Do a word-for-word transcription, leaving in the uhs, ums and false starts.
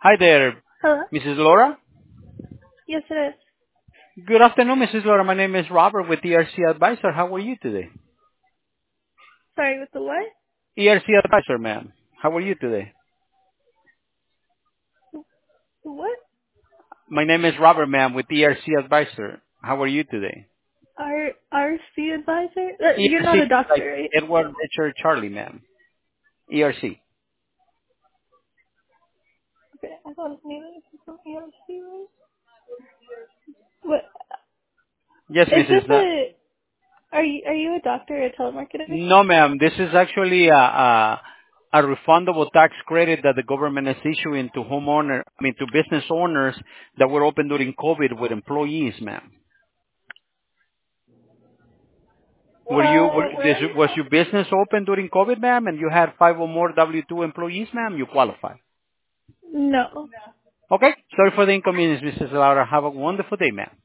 Hi there, Hello? Missus Laura. Yes, it is. Good afternoon, Missus Laura. My name is Robert with E R C Advisor. How are you today? Sorry, with the what? E R C Advisor, ma'am. How are you today? The what? My name is Robert, ma'am, with E R C Advisor. How are you today? R RC advisor? Uh, you're not E R C, a doctor, like right? Edward Richard Charlie, ma'am. E R C. Okay, I thought his name was from E R C, right? What? Yes, Is this Missus La- a? Are you are you a doctor or a telemarketer? No, ma'am. This is actually a, a, a refundable tax credit that the government is issuing to homeowner, I mean, to business owners that were open during COVID with employees, ma'am. Were you, were, Uh, this, was your business open during COVID, ma'am, and you had five or more W two employees, ma'am? You qualify. no. Okay? Sorry for the inconvenience, Missus Laura. Have a wonderful day, ma'am.